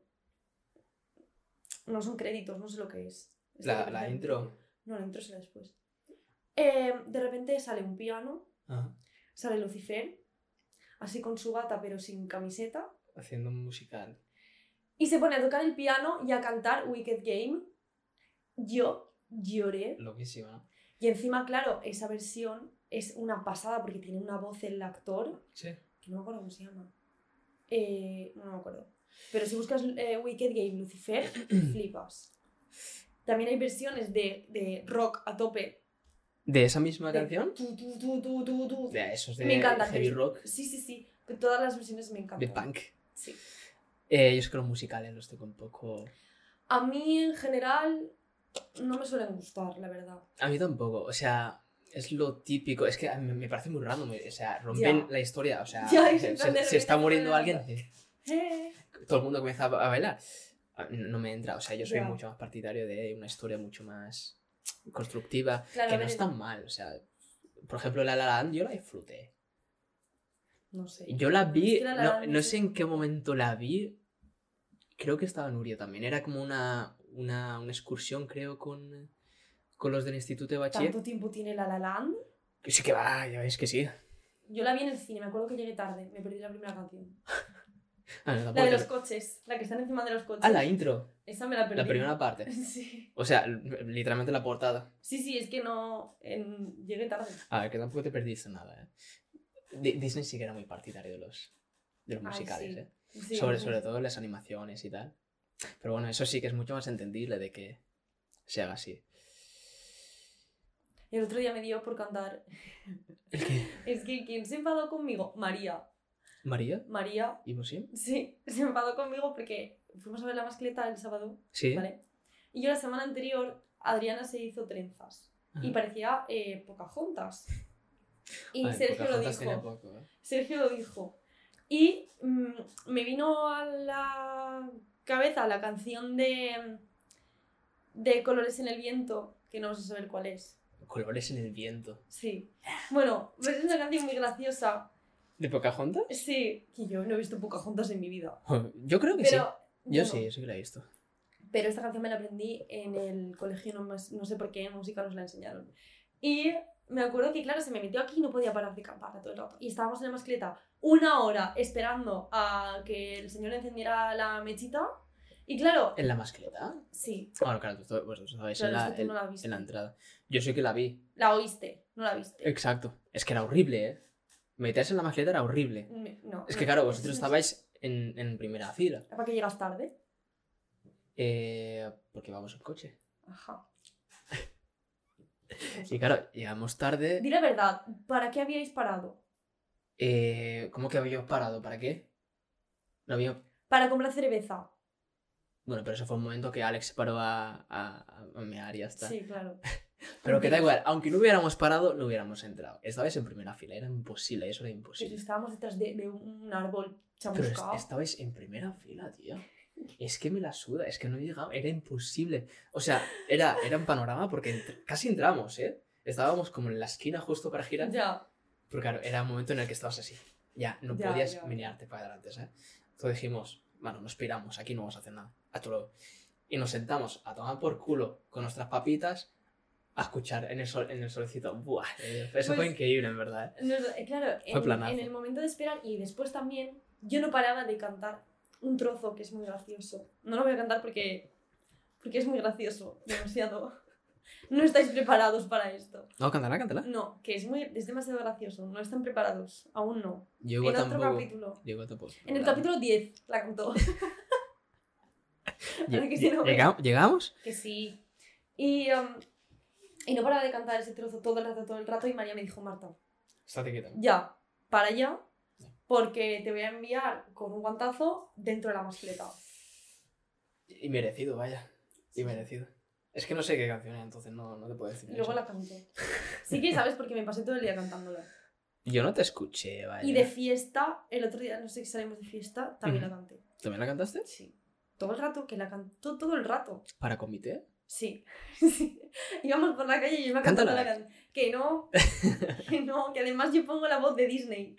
créditos, no sé lo que es. La intro. No, la intro será después. De repente sale un piano, Ajá. sale Lucifer, así con su bata pero sin camiseta, Haciendo un musical. y se pone a tocar el piano y a cantar Wicked Game. Yo lloré. Loquísimo, ¿no? Y encima, claro, esa versión es una pasada porque tiene una voz el actor, Sí. que no me acuerdo cómo se llama. No me acuerdo. Pero si buscas Wicked Game Lucifer, flipas. También hay versiones de rock a tope. ¿De esa misma De canción? tu. De esos de Me encanta. heavy rock. Sí. Todas las versiones me encantan. De punk. Sí. Yo es que los musicales los tengo un poco... A mí, en general, no me suelen gustar, la verdad. A mí tampoco, o sea, es lo típico, es que a mí me parece muy random, o sea, rompen Ya. la historia, o sea, Ya, y se está muriendo alguien, Eh. todo el mundo comienza a bailar. No me entra, o sea, yo soy Ya. mucho más partidario de una historia mucho más constructiva, Claro, que a no ver, es tan mal, o sea, por ejemplo, La La Land yo la disfruté. No sé. Yo la vi, Es que La La Land no sé en qué momento la vi, creo que estaba Nuria también, era como una excursión, creo, con los del Instituto de Bachiller. ¿Tanto tiempo tiene La La Land? Que sí que va, ya veis que sí. Yo la vi en el cine, me acuerdo que llegué tarde, me perdí la primera canción. Ah, no, La tampoco de te- los coches, la que están encima de los coches. Ah, la intro, Esa me la perdí. la primera parte. Sí. O sea, literalmente la portada. Sí, es que no... Llegué tarde. A ver, que tampoco te perdiste nada, ¿eh? Disney sí que era muy partidario de los Ay, musicales, sí. ¿eh? Sí, sobre sí. todo las animaciones y tal. Pero bueno, eso sí que es mucho más entendible de que se haga así. El otro día me dio por cantar. ¿El qué? Es que ¿quién se enfadó conmigo? María. ¿María? ¿Y Mosim? Sí, se enfadó conmigo porque fuimos a ver la mascleta el sábado, Sí. ¿vale? Y yo la semana anterior, Adriana se hizo trenzas. Y Ajá. parecía Pocahontas. Y A ver, Sergio lo Pocahontas tiene dijo. poco, ¿eh? Sergio lo dijo. Y me vino a la cabeza la canción de Colores en el Viento, que no vas a saber cuál es. Colores en el viento. Sí. Bueno, pues es una canción muy graciosa. ¿De Pocahontas? Sí, que yo no he visto Pocahontas en mi vida. Yo creo que Pero sí. Yo no. sí que la he visto. Pero esta canción me la aprendí en el colegio, no sé por qué, en música nos la enseñaron. Y me acuerdo que, claro, se me metió aquí y no podía parar de cantarla todo el rato. Y estábamos en la mascleta 1 hora esperando a que el señor encendiera la mechita. Y claro, ¿En la mascleta? sí, Bueno, claro, vosotros sabéis Claro, en, es que tú no la viste. en la entrada. Yo sí que la vi. la oíste, no la viste. Exacto. Es que era horrible, ¿eh? Meterse en la mascleta era horrible. No, Es que claro, vosotros estabais en primera fila. ¿Para qué llegas tarde? Porque vamos en coche. Ajá. Y claro, llegamos tarde. Di la verdad, ¿para qué habíais parado? ¿Cómo que habíamos parado? ¿Para qué? No había... Para comprar cerveza. Bueno, pero eso fue un momento que Alex se paró a mear y ya está. Sí, claro. Pero que da igual, aunque no hubiéramos parado, no hubiéramos entrado. Estabais en primera fila, era imposible, eso era Pero imposible. estábamos detrás de un árbol Pero chamuscado. estabais en primera fila, tío. Es que me la suda, es que no llegaba, era imposible. O sea, era un panorama porque casi entramos, ¿eh? Estábamos como en la esquina justo para girar. Ya. Pero claro, era un momento en el que estabas así. Ya, no Ya, podías ya. menearte para adelante, ¿sabes? Entonces dijimos, bueno, nos piramos, aquí no vamos a hacer nada. Hasta luego. Y nos sentamos a tomar por culo con nuestras papitas a escuchar en el solecito. Buah, eso fue Pues- increíble, en verdad. Claro, Fue planazo. en el momento de esperar y después también, yo no paraba de cantar un trozo que es muy gracioso. No lo voy a cantar porque es muy gracioso, demasiado. No estáis preparados para esto. No, cántala, cántala. No, que es demasiado gracioso. No están preparados, aún no. Yo En igual otro tampoco. capítulo. Yo igual tampoco. En el capítulo 10 la cantó. Ahora que sí no ves. ¿Llegamos? Que sí. Y Y no paraba de cantar ese trozo todo el rato y María me dijo, Marta, Estate quieta. ya, para allá, porque te voy a enviar con un guantazo dentro de la mascleta. Y merecido, vaya. Y merecido. Es que no sé qué canción es, entonces no te puedo decir. Luego la canté. Sí que sabes porque me pasé todo el día cantándola. Yo no te escuché, vaya. Y de fiesta, el otro día, no sé si salimos de fiesta, también la canté. ¿También la cantaste? Sí. Todo el rato, que la cantó todo el rato. ¿Para comité? Sí. Sí. Íbamos por la calle y yo iba cantando la canción. Que no, que además yo pongo la voz de Disney.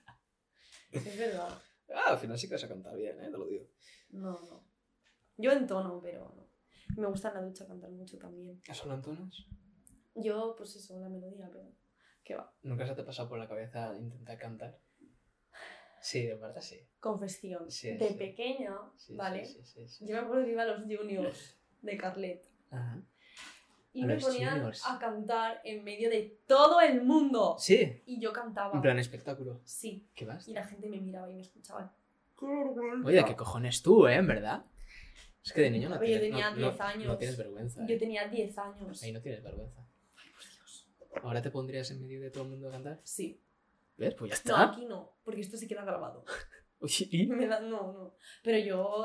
Es verdad. Al final sí que vas a cantar bien, te lo digo. No. Yo entono, pero no. Me gusta en la ducha cantar mucho también. ¿Solo entonas? Yo, pues eso, la melodía, pero... ¿Qué va? ¿Nunca se te ha pasado por la cabeza intentar cantar? Sí, de verdad sí. Confesión. Sí, de sí. pequeña, Sí, ¿vale? Sí. Yo me acuerdo que iba a los juniors de Carlet. Ajá. Y A me los ponían juniors. a cantar en medio de todo el mundo. Sí. Y yo cantaba. En plan espectáculo. Sí. ¿Qué vas? Y la gente me miraba y me escuchaba. Oye, ¿qué cojones tú, en verdad? Es que de niño no A ver, yo tienes, tenía 10 años. No tienes vergüenza. Yo tenía 10 años. Ahí no tienes vergüenza. Ay, por Dios. ¿Ahora te pondrías en medio de todo el mundo a cantar? Sí. ¿Ves? Pues ya No, está. aquí no, porque esto se queda grabado. Oye, ¿y? No. Pero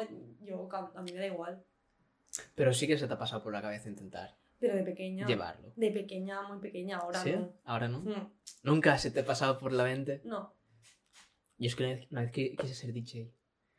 a mí me da igual. Pero sí que se te ha pasado por la cabeza intentar Pero de pequeña. llevarlo. De pequeña, muy pequeña, ahora ¿Sí? no. ¿Ahora no? Mm, ¿Nunca se te ha pasado por la mente? No. Yo es que una vez que quise ser DJ.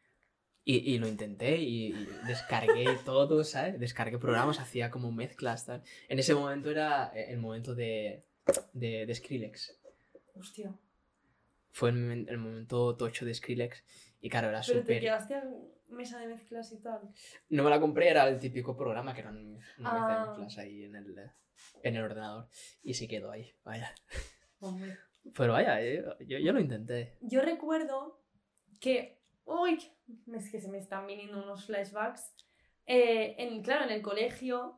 Y lo intenté y descargué todo, ¿sabes? Descargué programas, hacía como mezclas, tal. En ese momento era el momento de Skrillex. Hostia. Fue el momento tocho de Skrillex y claro, era Pero te súper... quedaste a mesa de mezclas y tal. No me la compré, era el típico programa que era una mesa de Ah. mezclas ahí en el ordenador y sí quedó ahí, vaya. Hombre. Pero vaya, yo lo intenté. Yo recuerdo que... Uy, es que se me están viniendo unos flashbacks. Claro, en el colegio,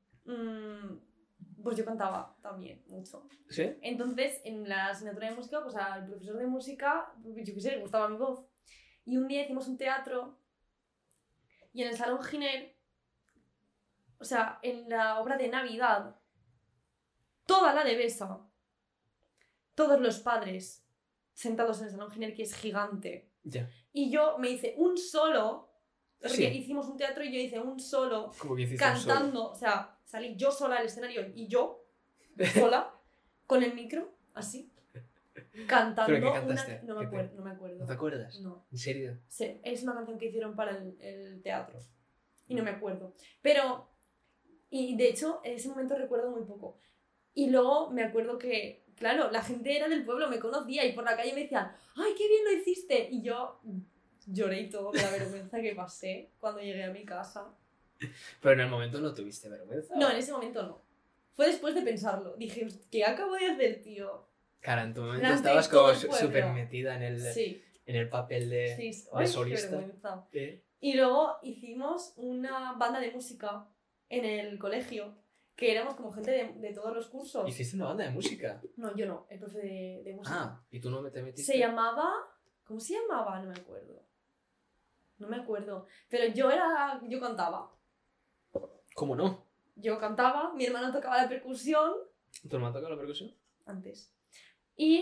pues yo cantaba también mucho. ¿Sí? Entonces, en la asignatura de música, pues al profesor de música, yo qué sé, le gustaba mi voz. Y un día hicimos un teatro y en el Salón Giner, o sea, en la obra de Navidad, toda la devesa, todos los padres sentados en el Salón Giner, que es gigante. Ya. Y yo me hice un solo, porque Sí. hicimos un teatro y yo hice un solo, Como que hiciste un solo. cantando, o sea, salí yo sola al escenario y yo sola, con el micro, así, cantando. ¿Pero qué cantaste? No me acuerdo. ¿No te acuerdas? No. ¿En serio? Sí, es una canción que hicieron para el teatro. Y no me acuerdo. Pero, y de hecho, en ese momento recuerdo muy poco. Y luego me acuerdo que, claro, la gente era del pueblo, me conocía y por la calle me decían, ¡ay, qué bien lo hiciste! Y yo lloré y todo de la vergüenza que pasé cuando llegué a mi casa. Pero en el momento no tuviste vergüenza. No, en ese momento no. Fue después de pensarlo. Dije, ¿qué acabo de hacer, tío? Cara, en tu momento Delante de estabas todo como el pueblo. súper metida sí. en el papel de Ay, qué solista. vergüenza. ¿Eh? Y luego hicimos una banda de música en el colegio, que éramos como gente de todos los cursos. ¿Hiciste una banda de música? No, yo no, el profe de música. Ah, ¿y tú no te metiste? Se llamaba... ¿Cómo se llamaba? No me acuerdo. No me acuerdo. Pero yo cantaba. ¿Cómo no? Yo cantaba, mi hermano tocaba la percusión. ¿Tu hermano toca la percusión? Antes. Y...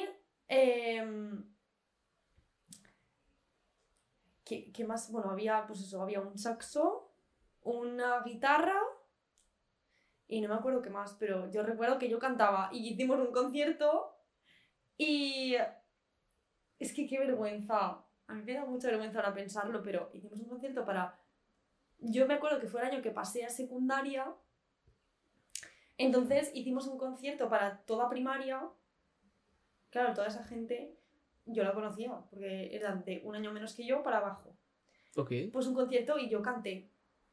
¿Qué más? Bueno, había, pues eso, había un saxo, una guitarra y no me acuerdo qué más, pero yo recuerdo que yo cantaba y hicimos un concierto y es que qué vergüenza. A mí me da mucha vergüenza ahora pensarlo, pero hicimos un concierto para... Yo me acuerdo que fue el año que pasé a secundaria, entonces hicimos un concierto para toda primaria. Claro, toda esa gente yo la conocía, porque eran de un año menos que yo para abajo. Ok. Pues un concierto y yo canté.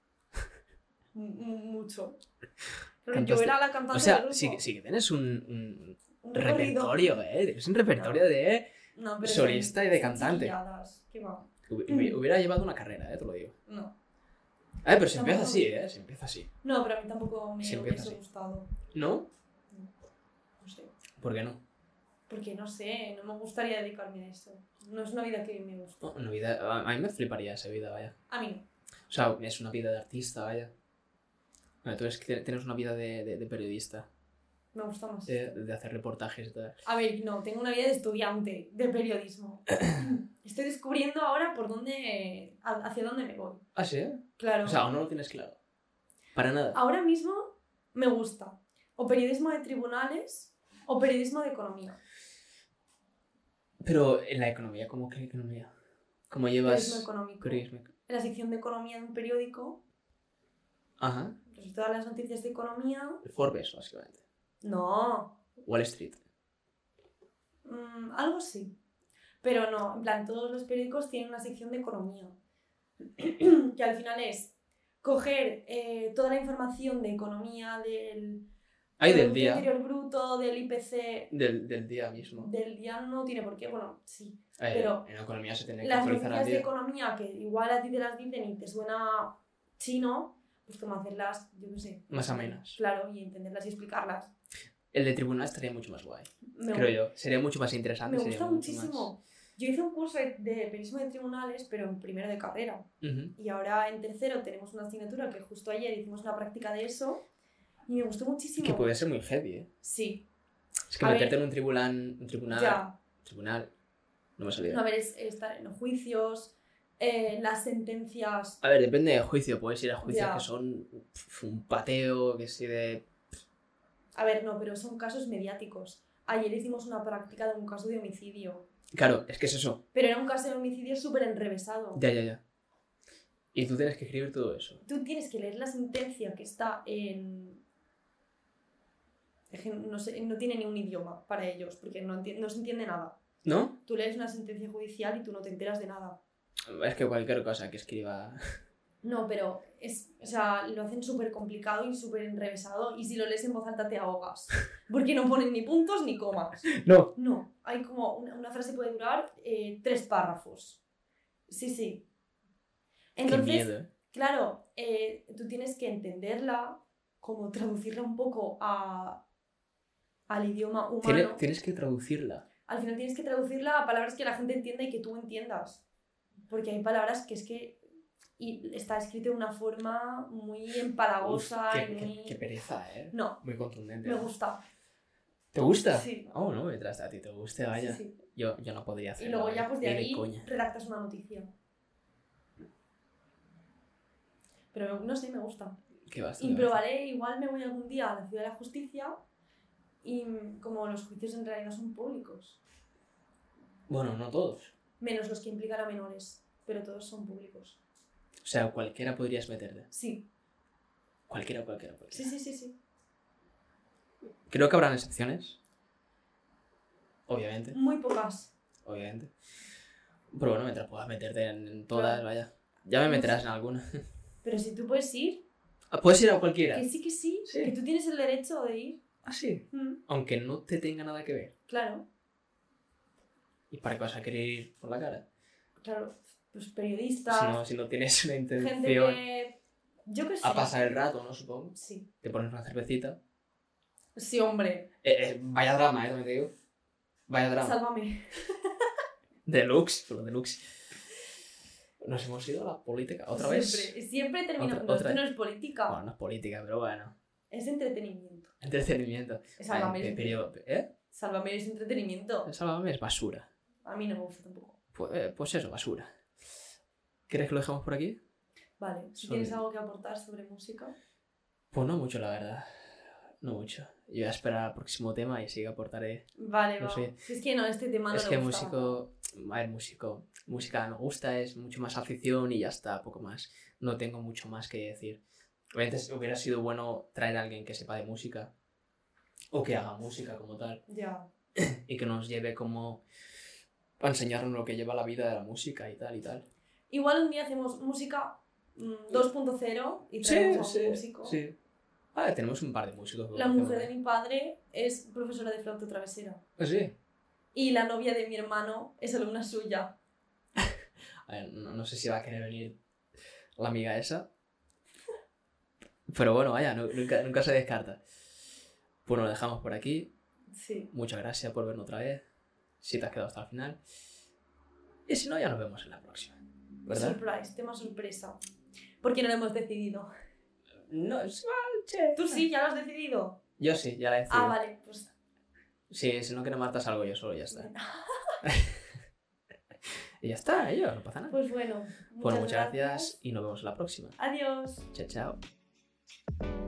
Mucho. Pero yo Cantaste. era la cantante O sea, del grupo. sí que tienes un Un recorrido. repertorio, Tienes un repertorio de No, pero solista y de cantante. chiquilladas. ¿Qué va? Hubiera llevado una carrera, te lo digo. No. A ver, pero se No, empieza no. así, Se empieza así. No, pero a mí tampoco me Sí, empieza hubiese así. gustado. ¿No? No sé. ¿Por qué no? Porque no sé, no me gustaría dedicarme a eso. No es una vida que me gusta. No, una vida... A mí me fliparía esa vida, vaya. A mí no. O sea, es una vida de artista, vaya. Bueno, tú tienes una vida de periodista. Me gusta más. de hacer reportajes y tal. A ver, no, tengo una vida de estudiante de periodismo. Estoy descubriendo ahora hacia dónde me voy. ¿Ah, sí? Claro. O sea, aún no lo tienes claro. Para nada. Ahora mismo me gusta o periodismo de tribunales o periodismo de economía. Pero en la economía, ¿cómo que economía? ¿Cómo llevas Periodismo económico. periodismo? En la sección de economía de un periódico, Ajá. pues todas las noticias de economía. Forbes, básicamente. No. Wall Street. Algo sí. Pero no, en plan, todos los periódicos tienen una sección de economía. Que al final es coger toda la información de economía del Del día. Interior Bruto, del IPC. Del día mismo. Del día no tiene por qué, bueno, sí. Pero en economía se tiene que las actualizar al noticias de día. economía que igual a ti te las dicen y te suena chino, pues como hacerlas, yo qué sé. Más amenas. Claro, y entenderlas y explicarlas. El de tribunal estaría mucho más guay. Me creo yo. Sería mucho más interesante. Me gusta sería mucho muchísimo. Más... Yo hice un curso de periodismo de tribunales, pero en primero de carrera. Y ahora en tercero tenemos una asignatura que justo ayer hicimos una práctica de eso y me gustó muchísimo. Que puede ser muy heavy, ¿eh? Sí. Es que meterte en un tribunal... Ya. Tribunal... No me ha salido. No, a ver, es estar en los juicios, las sentencias... A ver, depende del juicio. Puedes ir a juicios Ya. que son un pateo, que sí de... A ver, no, pero son casos mediáticos. Ayer hicimos una práctica de un caso de homicidio. Claro, es que es eso. Pero era un caso de homicidio súper enrevesado. Ya. Y tú tienes que escribir todo eso. Tú tienes que leer la sentencia que está en... No sé, no tiene ni un idioma para ellos, porque no se entiende nada. ¿No? Tú lees una sentencia judicial y tú no te enteras de nada. Es que cualquier cosa que escriba... No, pero lo hacen súper complicado y súper enrevesado, y si lo lees en voz alta te ahogas. Porque no ponen ni puntos ni comas. No. No, hay como una frase puede durar 3 párrafos. Sí. Entonces, Qué miedo. Claro, tú tienes que entenderla, como traducirla un poco al idioma humano. Tienes que traducirla. Al final tienes que traducirla a palabras que la gente entienda y que tú entiendas. Porque hay palabras que es que... Y está escrito de una forma muy empalagosa. Qué pereza, ¿eh? No. Muy contundente. Me gusta. ¿Te gusta? Sí. Oh, no, mientras a ti te guste, vaya. Sí. Yo no podría hacerlo. Y luego ya pues de ahí coña. redactas una noticia. Pero no sé, me gusta. Qué basta. Y probaré, igual me voy algún día a la Ciudad de la Justicia y como los juicios en realidad son públicos. Bueno, no todos. Menos los que implican a menores, pero todos son públicos. O sea, cualquiera podrías meterte. Sí. Cualquiera. Sí. Creo que habrán excepciones. Obviamente. Muy pocas. Obviamente. Pero bueno, mientras puedas meterte en todas, Claro. vaya. Ya me meterás en alguna. Pero si tú puedes ir, Puedes ir a cualquiera. que sí, Sí. que tú tienes el derecho de ir. Ah, sí. Aunque no te tenga nada que ver. Claro, ¿Y para qué vas a querer ir por la cara? claro. Pues periodistas, Si no tienes una gente intención que... Yo qué sé. a pasar el rato, ¿no? Supongo. Sí. Te pones una cervecita. Sí, hombre. Vaya drama, también te digo. Vaya drama. Sálvame. Deluxe, pero deluxe. Nos hemos ido a la política. ¿Otra vez? Siempre terminamos. Otra Esto no vez. es política. Bueno, no es política, pero bueno. Es entretenimiento. Entretenimiento. Sálvame. Sálvame Es entretenimiento. Sálvame es basura. A mí no me gusta tampoco. Pues eso, basura. ¿Quieres que lo dejemos por aquí? Vale. Si Sobre- tienes algo que aportar sobre música. Pues no mucho, la verdad. No mucho. Yo voy a esperar al próximo tema y sí que aportaré. Vale, No va. sé. Si es que no, este tema no Es le que gusta. música me gusta, es mucho más afición y ya está, poco más. No tengo mucho más que decir. Obviamente hubiera sido bueno traer a alguien que sepa de música o que haga música como tal Ya. y que nos lleve como a enseñarnos lo que lleva la vida de la música y tal y tal. Igual un día hacemos música 2.0 y traemos a un músico. Sí. Tenemos un par de músicos. que La conocemos. mujer de mi padre es profesora de flauta travesera. Ah, sí. Y la novia de mi hermano es alumna suya. A ver, no sé si va a querer venir la amiga esa. Pero bueno, vaya, nunca se descarta. Pues nos dejamos por aquí. Sí. Muchas gracias por vernos otra vez. Si te has quedado hasta el final. Y si no, ya nos vemos en la próxima. ¿Verdad? Surprise, tema sorpresa. ¿Por qué no lo hemos decidido? No, es mal, che. Tú sí, ya lo has decidido. Yo sí, ya la he decidido. Ah, vale, pues... Sí, si no quieres matar algo yo solo, ya está. Y ya está, ello, no pasa nada. Pues bueno, Muchas gracias y nos vemos en la próxima. Adiós. Chao, chao.